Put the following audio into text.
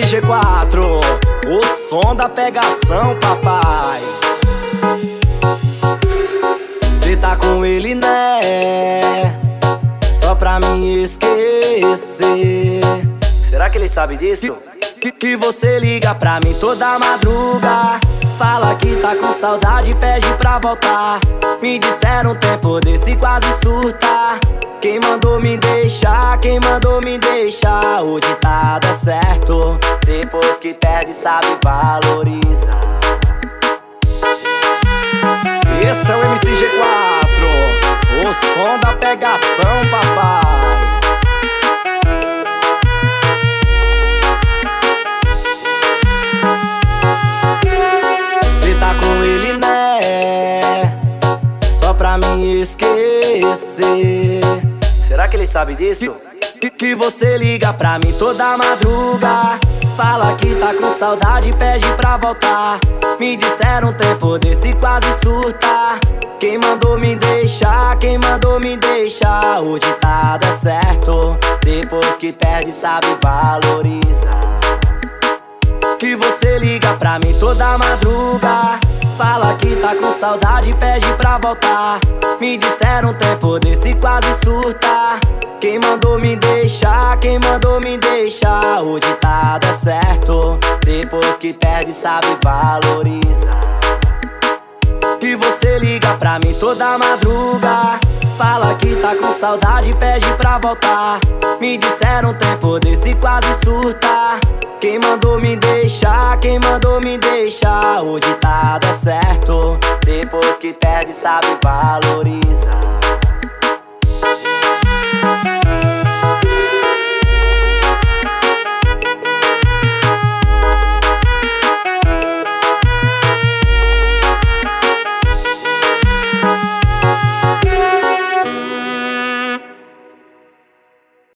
G4, o som da pegação, papai. Cê tá com ele, né? Só pra me esquecer. Será que ele sabe disso? Que você liga pra mim toda madruga, fala que tá com saudade e pede pra voltar. Me disseram um tempo desse quase surta. Quem mandou me deixar, quem mandou me deixar? O ditado é certo, depois que perde sabe valorizar. Esse é o MC G4, o som da pegação, papai. Cê tá com ele, né? Só pra me esquecer. Será que ele sabe disso? Que você liga pra mim toda madruga, fala que tá com saudade e pede pra voltar. Me disseram um tempo desse quase surta. Quem mandou me deixar, quem mandou me deixar? O ditado é certo, depois que perde sabe valorizar. Que você liga pra mim toda madruga, fala que tá com saudade e pede pra voltar. Me disseram um tempo desse quase surta. Quem mandou me deixar, quem mandou me deixar? O ditado é certo, depois que perde sabe valorizar. Que você liga pra mim toda madruga, fala que tá com saudade e pede pra voltar. Me disseram um tempo desse quase surta. Quem mandou me deixar, quem mandou me deixar? O ditado é certo, depois que perde sabe valorizar.